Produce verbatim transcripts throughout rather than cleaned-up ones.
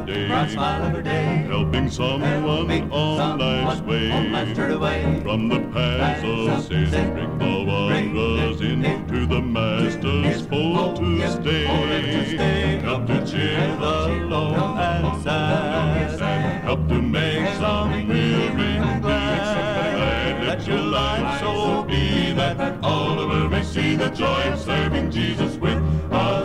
day. Bright smile every day. Helping someone Helping on someone life's way. on life's journey away. From the paths of sin, bring the wanderers into the Master's fold to stay. Help to cheer the lone and sad. Help to make some weary glad. Let your life so be that all of us may see the joy of serving Jesus with a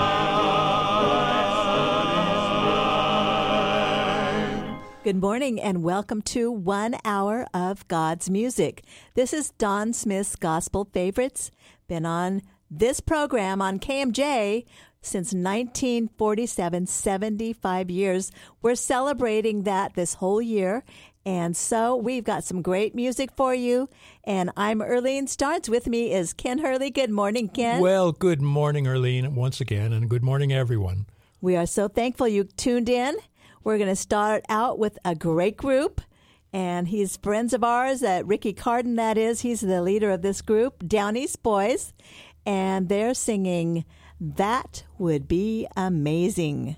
smile. Good morning and welcome to One Hour of God's Music. This is Don Smith's Gospel Favorites. Been on this program on K M J since nineteen forty-seven, seventy-five years. We're celebrating that this whole year. And so we've got some great music for you. And I'm Earlene Starnes. With me is Ken Hurley. Good morning, Ken. Well, good morning, Earlene, once again, and good morning, everyone. We are so thankful you tuned in. We're going to start out with a great group. And he's friends of ours, uh, Ricky Carden, that is. He's the leader of this group, Down East Boys. And they're singing That Would Be Amazing.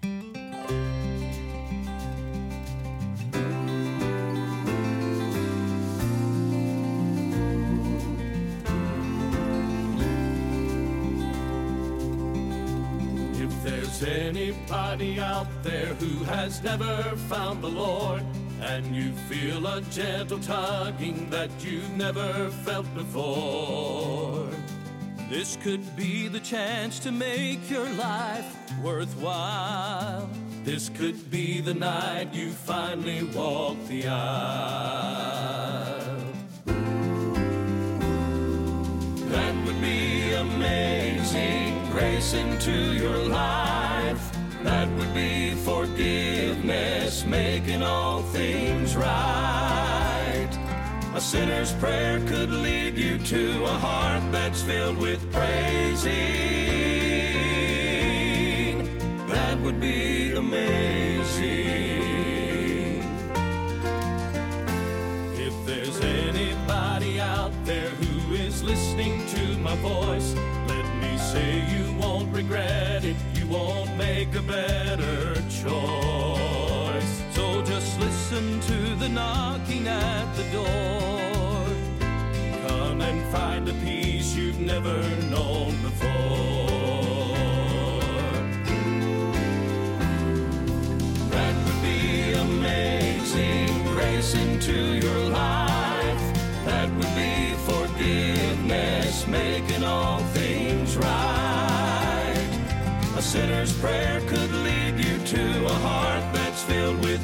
If there's anybody out there who has never found the Lord, and you feel a gentle tugging that you've never felt before, this could be the chance to make your life worthwhile. This could be the night you finally walk the aisle. That would be amazing grace into your life. That would be forgiveness, making all things right. A sinner's prayer could lead you to a heart that's filled with praising. That would be amazing. If there's anybody out there who is listening to my voice, let me say you won't regret it. You won't make a better choice. So just listen to the knocking at the door. Come and find a peace you've never known before. That would be amazing grace into your life. That would be forgiveness, making all things right. A sinner's prayer could lead you to a heart that's filled with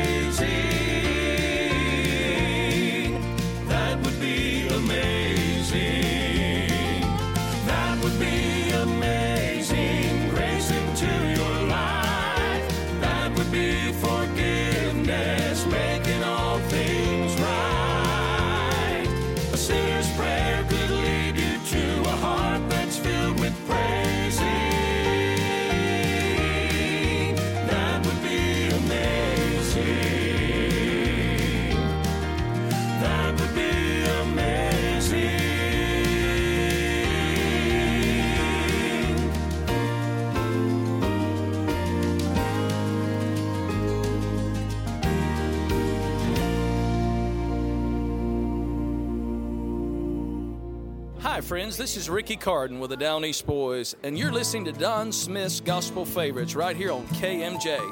praising. That would be amazing. That would be amazing grace into your life. That would be forgiveness, making all things right. A sinner's prayer could lead you to a heart that's filled with praising. That would be amazing. That would be amazing. Hi, friends. This is Ricky Carden with the Down East Boys, and you're listening to Don Smith's Gospel Favorites right here on K M J.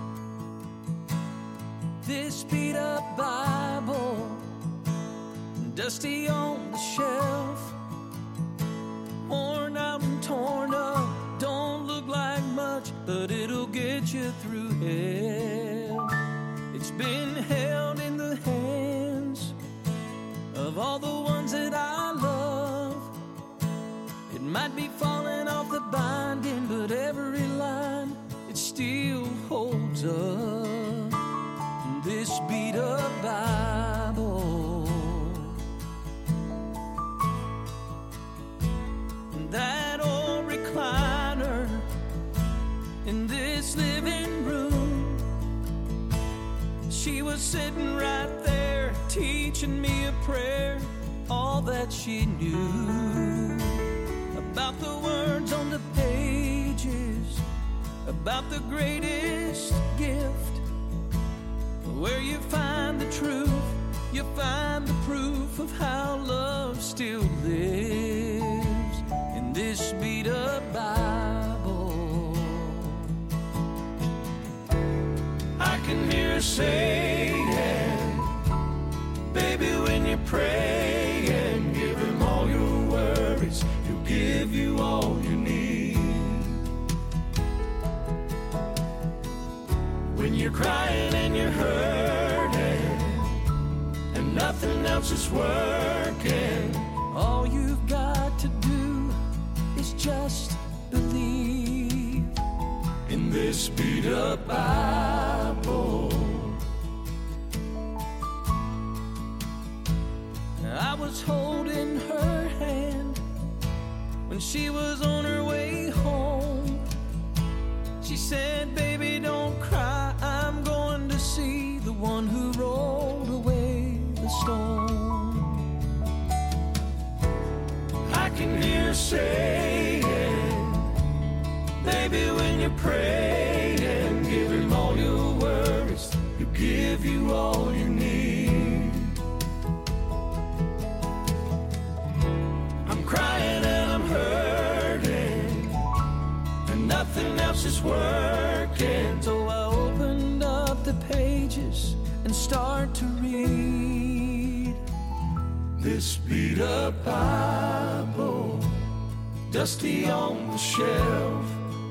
This beat-up Bible, dusty on the shelf, worn out and torn up, don't look like much, but it'll get you through hell. It's been held in the hands of all the ones that I love. It might be falling off the binding, but every line, it still holds up. This beat-up Bible, that old recliner in this living room, she was sitting right there teaching me a prayer, all that she knew about the words on the pages about the greatest gift. Where you find the truth, you find the proof of how love still lives in this beat-up Bible. I can hear saying, baby, when you pray and give him all your worries, he'll give you all you need. When you're crying and you're hurting and nothing else is working, all you've got to do is just believe in this beat-up Bible. I was holding her hand when she was on her way home. She said, baby, don't cry, I'm going to see the one who rolled away the stone. I can hear her saying, baby, when you pray and give him all your worries, he'll give you all you need. I'm crying and I'm hurting and nothing else is working. So I opened up the pages and start to read this beat-up Bible, dusty on the shelf,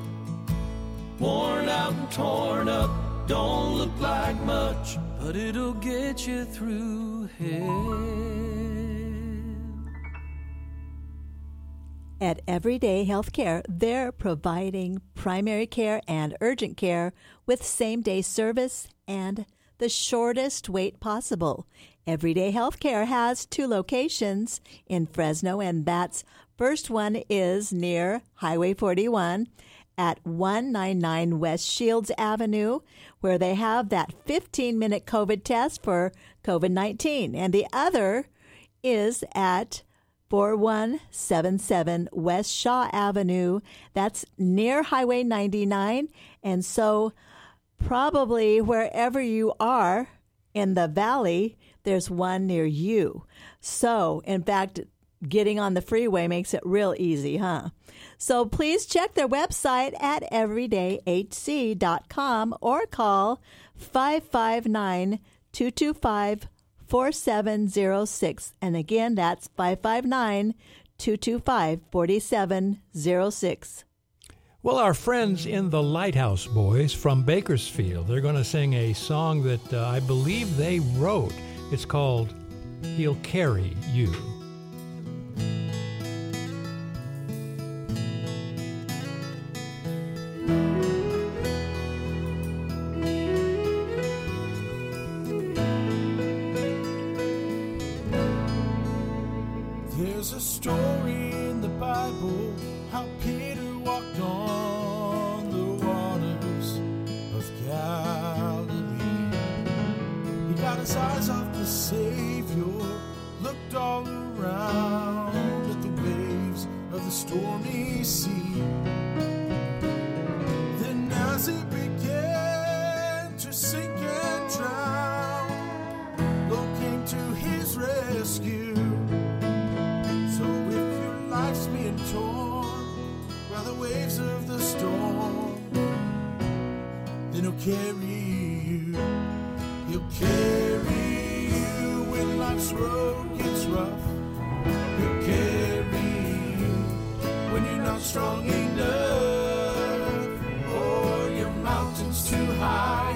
worn out and torn up, don't look like much, but it'll get you through hell. At Everyday Healthcare, they're providing primary care and urgent care with same-day service and the shortest wait possible. Everyday Healthcare has two locations in Fresno, and that's first one is near Highway forty-one at one ninety-nine West Shields Avenue, where they have that fifteen-minute COVID test for COVID nineteen. And the other is at forty-one seventy-seven West Shaw Avenue. That's near Highway ninety-nine. And so probably wherever you are in the valley, there's one near you. So, in fact, getting on the freeway makes it real easy, huh? So please check their website at everyday h c dot com or call five five nine, two two five, four seven zero six. And again, that's five five nine, two two five, four seven zero six. Well, our friends in the Lighthouse Boys from Bakersfield, they're going to sing a song that uh, I believe they wrote. It's called He'll Carry You. There's a story in the Bible how Peter walked on the waters of Galilee. He got his eyes off the Savior, looked all around at the waves of the stormy sea. Then as he began to sink and drown, Lord came to his rescue. So if your life's being torn by the waves of the storm, then he'll carry you. He'll carry you when life's road gets rough. He'll carry you when you're not strong enough, or your mountain's too high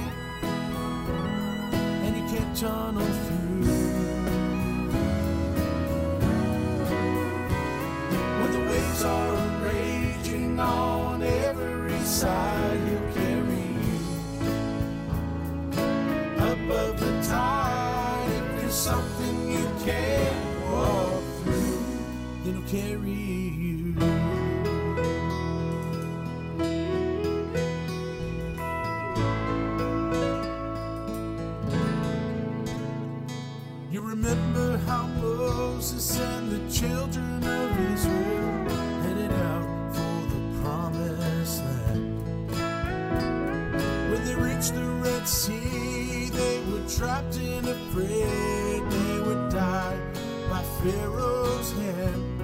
and you can't tunnel through. When the waves are raging on every side, he'll carry you above the tide. If there's something you can't walk through, then he'll carry you. You remember how Moses and the children of Israel headed out for the promised land. at sea, they were trapped and afraid they would die by Pharaoh's hand.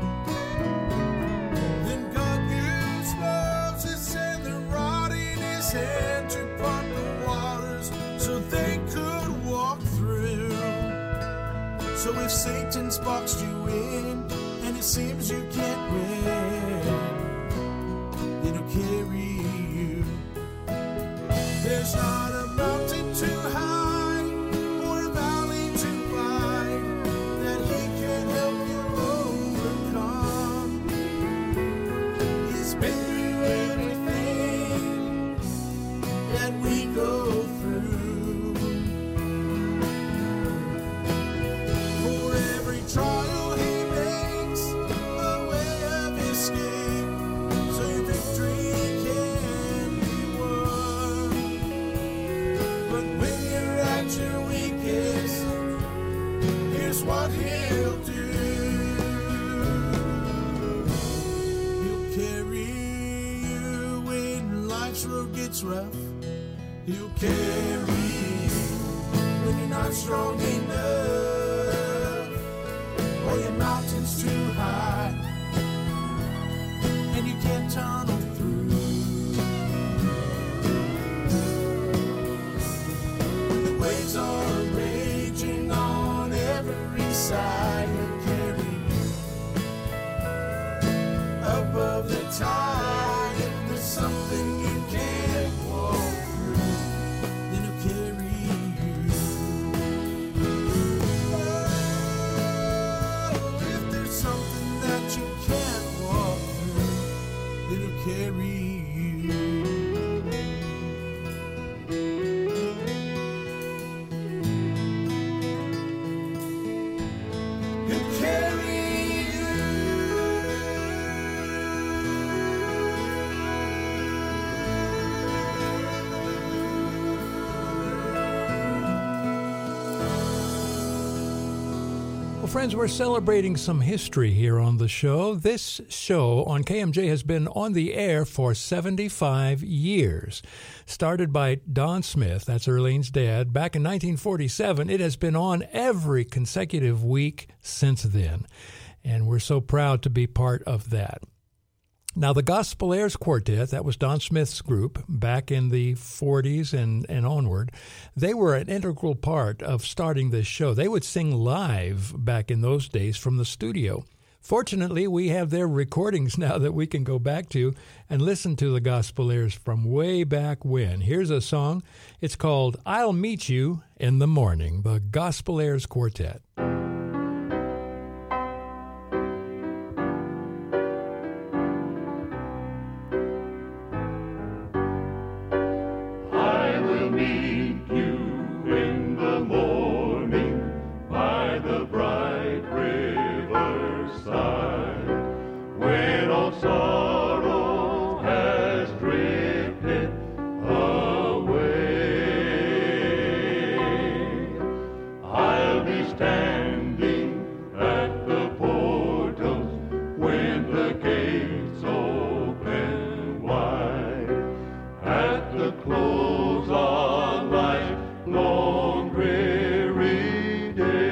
Then God used Moses and the rod in his hand to part the waters so they could walk through. So if Satan's boxed you in and it seems you can't win, it'll carry you. There's not a mountain too high or a valley too wide that he can help you overcome. He's been through everything that we go through. For every trial he makes a way of escape, so your victory can be won. But when you're at your weakest, here's what he'll do. He'll carry you when life's road gets rough. He'll carry you when you're not strong enough, or your mountain's too high and you can't tunnel through. When the waves are raging on every side, he'll carry you above the tide. If there's something you can't walk through, then he'll carry you. Oh, if there's something that you can't walk through, then he'll carry you. He'll carry you. Well, friends, we're celebrating some history here on the show. This show on K M J has been on the air for seventy-five years. Started by Don Smith, that's Earlene's dad, back in nineteen forty-seven. It has been on every consecutive week since then, and we're so proud to be part of that. Now, the Gospel Airs Quartet, that was Don Smith's group back in the forties and, and onward, they were an integral part of starting this show. They would sing live back in those days from the studio. Fortunately, we have their recordings now that we can go back to and listen to the Gospel Airs from way back when. Here's a song. It's called I'll Meet You in the Morning, the Gospel Airs Quartet. I will meet you in the morning by the bright riverside, when all sorrow has drifted away. I'll be standing at the portals when the gates open wide, at the close of life's long dreary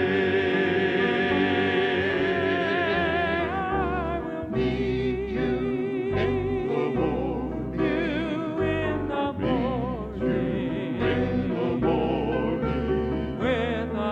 day. I will meet you in the morning, you in the morning, you in the morning, when the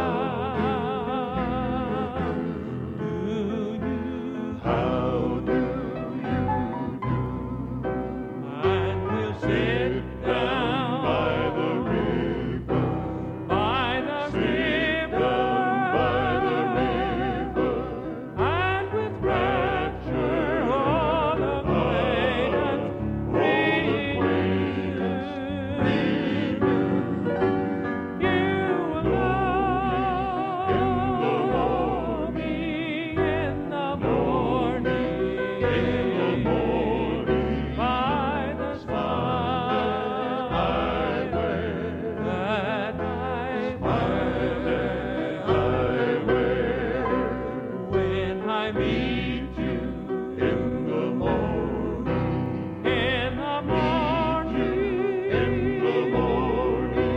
how do you, how do you do? And we'll sit down by the river, by the river, by the river, and with rapture all acquaintance renewed. You will know me in the morning, in the morning, by the smile that I wear, when I meet you in the morning, in the morning, in the morning,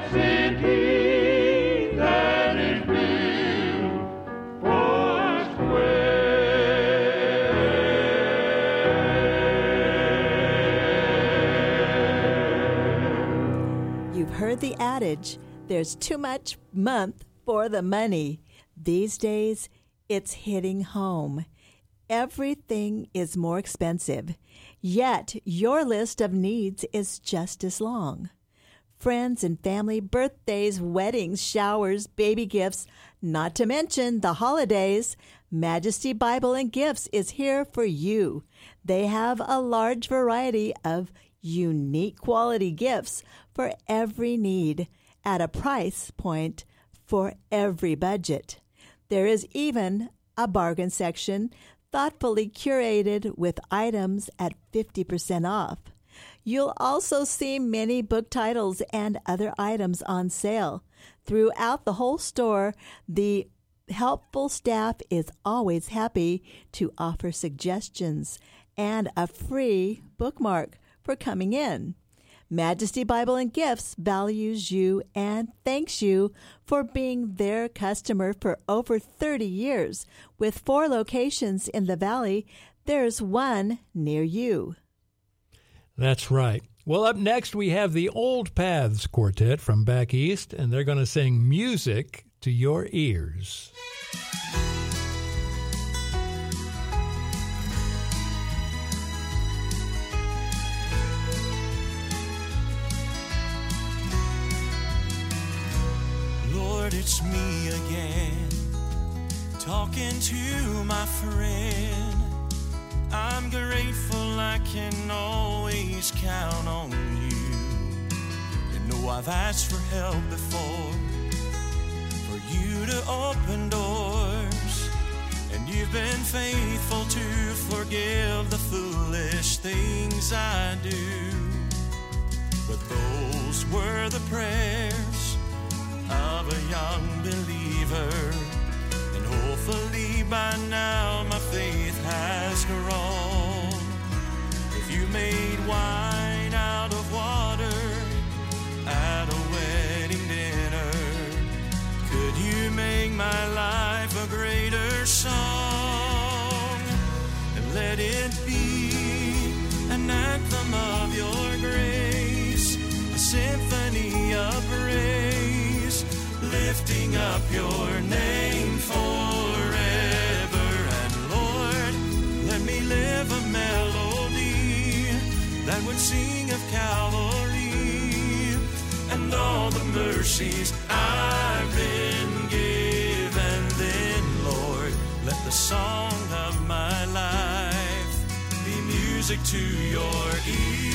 that city that is built foursquare. You've heard the adage, there's too much month for the money. These days, it's hitting home. Everything is more expensive, yet your list of needs is just as long. Friends and family, birthdays, weddings, showers, baby gifts, not to mention the holidays. Majesty Bible and Gifts is here for you. They have a large variety of unique quality gifts for every need at a price point for every budget. There is even a bargain section thoughtfully curated with items at fifty percent off. You'll also see many book titles and other items on sale. Throughout the whole store, the helpful staff is always happy to offer suggestions and a free bookmark for coming in. Majesty Bible and Gifts values you and thanks you for being their customer for over thirty years. With four locations in the Valley, there's one near you. That's right. Well, up next we have the Old Paths Quartet from back east, and they're going to sing Music to Your Ears. Lord, it's me again, talking to my friend. I'm grateful I can always count on you. And know I've asked for help before, for you to open doors. And you've been faithful to forgive the foolish things I do. But those were the prayers of a young believer, and hopefully by now my faith has grown. If you made wine out of water at a wedding dinner, could you make my life a greater song? And let it be an anthem of your grace, a symphony of praise, lifting up your name forever. And Lord, let me live a melody that would sing of Calvary and all the mercies I've been given. Then, Lord, let the song of my life be music to your ears.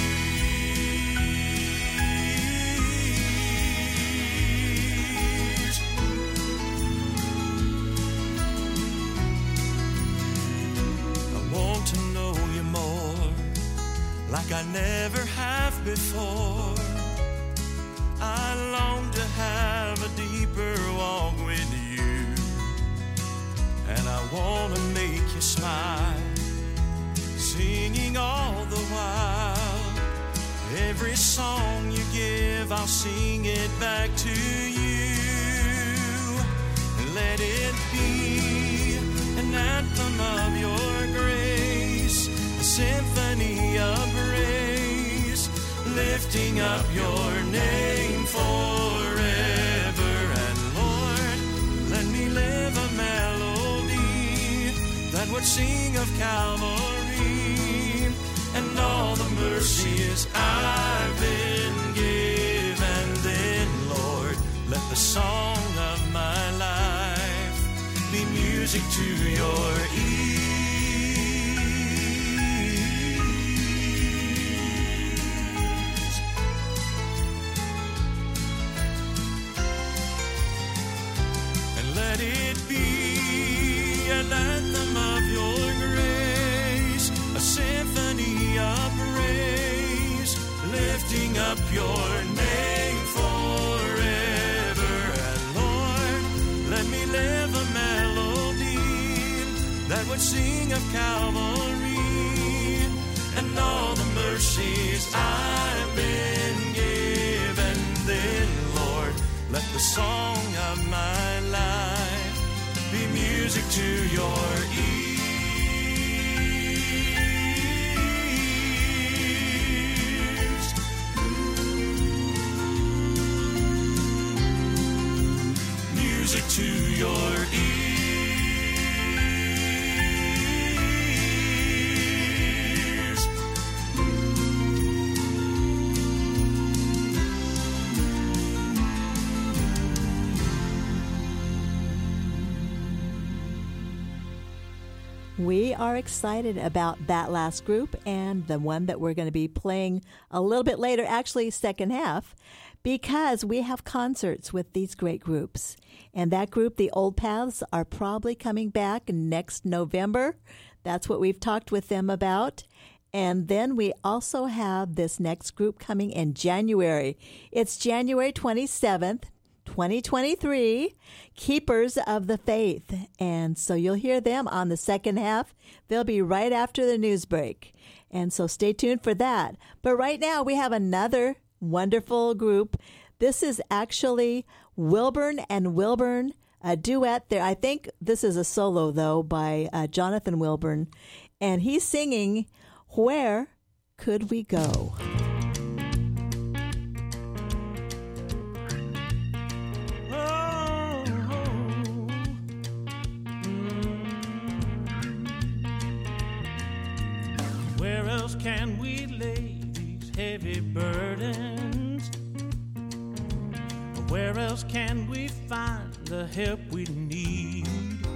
Like I never have before. I long to have a deeper walk with you, and I want to make you smile, singing all the while. Every song you give, I'll sing it back to you. And let it be an anthem of your grace, a symphony of praise, lifting up your name forever. And Lord, let me live a melody that would sing of Calvary and all the mercies I've been given. Then, Lord, let the song of my life be music to your ears. Let it be an anthem of your grace, a symphony of praise, lifting up your name forever. And Lord, let me live a melody that would sing of Calvary and all the mercies I've been given. Then, Lord, Let the song of my life be music to your ears. Music to your ears. We are excited about that last group and the one that we're going to be playing a little bit later, actually second half, because we have concerts with these great groups. And that group, the Old Paths, are probably coming back next November. That's what we've talked with them about. And then we also have this next group coming in January. It's January twenty-seventh, twenty twenty-three, Keepers of the Faith. And so you'll hear them on the second half. They'll be right after the news break. And so stay tuned for that. But right now we have another wonderful group. This is actually Wilburn and Wilburn, a duet there. I think this is a solo, though, by uh, Jonathan Wilburn. And he's singing, Where Could We Go? Where else can we lay these heavy burdens? Where else can we find the help we need?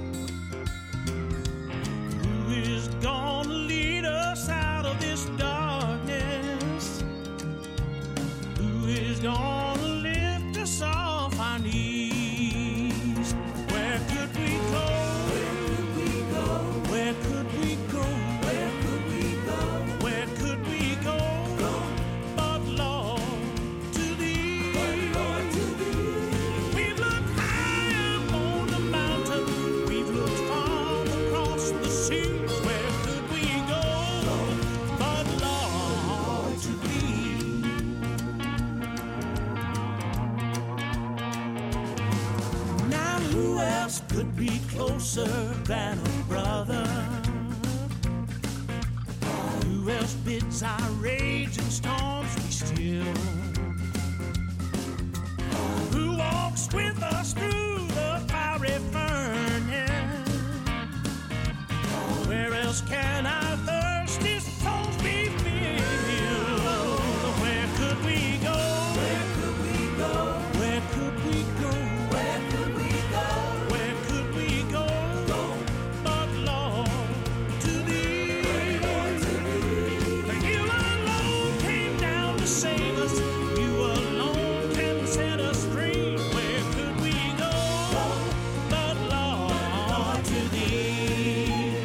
Who is gonna lead us out of this darkness? Who is gonna lift us off our knees? Where could we go? Where could we go? Where could we go? Where could we go? Where could we go? Go. But Lord, to Thee. But Lord, to Thee. We've looked high up on the mountain. We've looked far across the sea. Where could we go? Go. But Lord, to Thee. Now who else could be closer than a brother? Who else bids our raging storms be still? Who walks with us through the fiery furnace? Where else can our thirsty souls be filled? Where could we go? Where could we go? Where could we go? Where could we go? Where could we go? Go. But Lord, to Thee. For You alone came down to save us. You alone can set us free. Where could we go? But Lord, to Thee.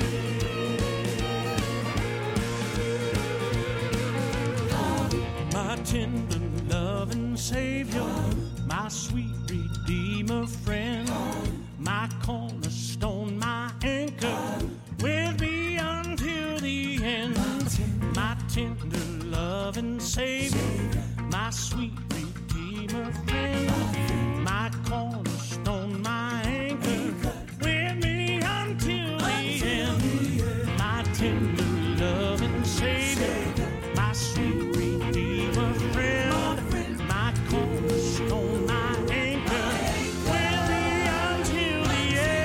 My tender loving Savior, my sweet Redeemer friend, my cornerstone, my anchor, with me until the end. My tender loving Savior, my sweet Redeemer friend, my cornerstone, my anchor, with me until the end. My tender loving Savior, my sweet Redeemer friend, my cornerstone, my anchor, with me until the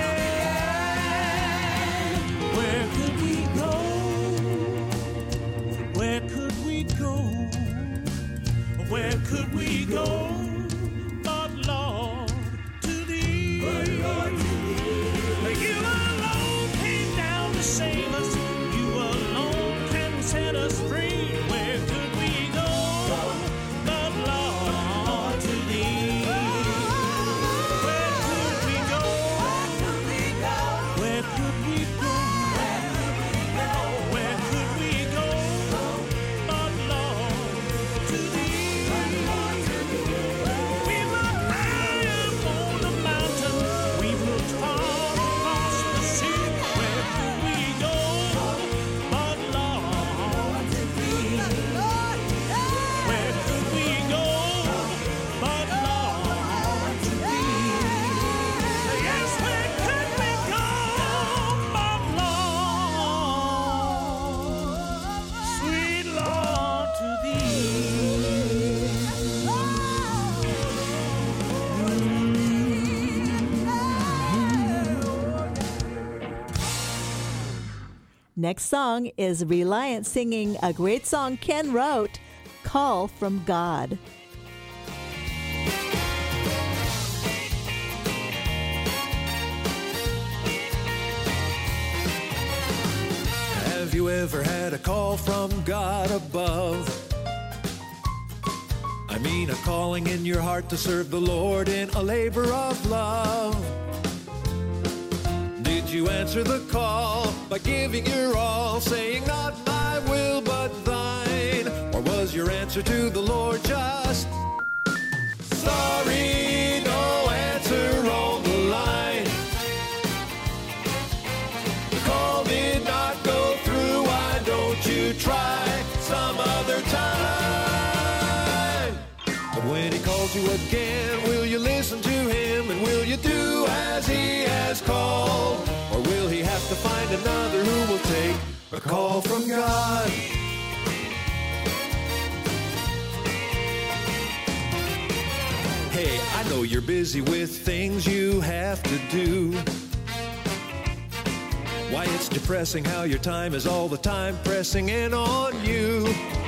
end. Where could we go? Where could we go? Where could Next song is Reliant singing a great song Ken wrote, Call from God. Have you ever had a call from God above? I mean a calling in your heart to serve the Lord in a labor of love. Did you answer the call by giving your all, saying not my will but thine? Or was your answer to the Lord just, sorry, no answer on the line? The call did not go through, why don't you try some other time? But when he calls you again, will you listen to him, and will you do as he has called? Or will he have to find another who will take a call from God? Hey, I know you're busy with things you have to do. Why, it's depressing how your time is all the time pressing in on you.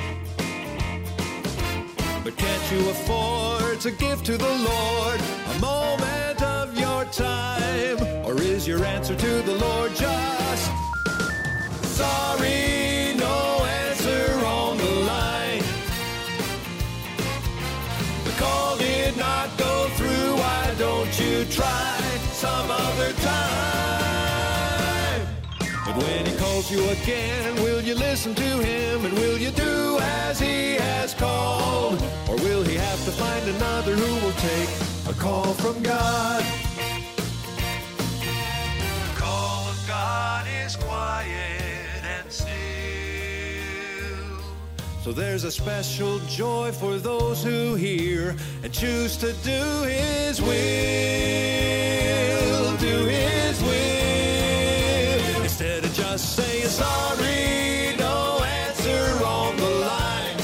But can't you afford to give to the Lord a moment of your time? Or is your answer to the Lord just, sorry, no answer on the line? The call did not go through, why don't you try some other time? But when he calls you again, will you listen to him, and will you do as he has called? Or will he have to find another who will take a call from God? The call of God is quiet and still. So there's a special joy for those who hear and choose to do his will, do his will. Instead of just saying sorry, no answer on the line.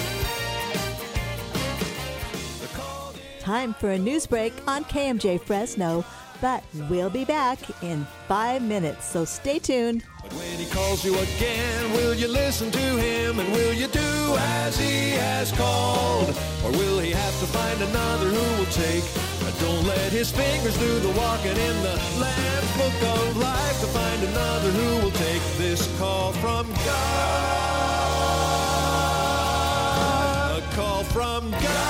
The call did- Time for a news break on K M J Fresno, but we'll be back in five minutes, so stay tuned. But when he calls you again, will you listen to him, and will you do as he has called? Or will he have to find another who will take? Don't let his fingers do the walking in the Lamb's Book of Life to find another who will take this call from God. A call from God.